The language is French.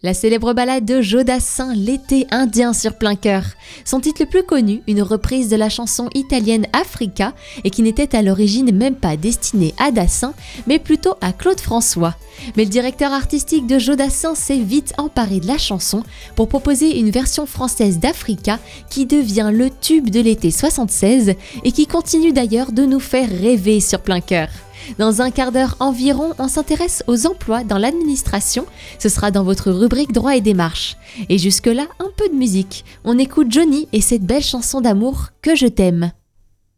La célèbre ballade de Jodassin, L'été indien sur plein cœur. Son titre le plus connu, une reprise de la chanson italienne Africa et qui n'était à l'origine même pas destinée à Dassin, mais plutôt à Claude François. Mais le directeur artistique de Jodassin s'est vite emparé de la chanson pour proposer une version française d'Africa qui devient le tube de l'été 76 et qui continue d'ailleurs de nous faire rêver sur plein cœur. Dans un quart d'heure environ, on s'intéresse aux emplois dans l'administration. Ce sera dans votre rubrique Droit et démarche. Et jusque-là, un peu de musique. On écoute Johnny et cette belle chanson d'amour Que je t'aime.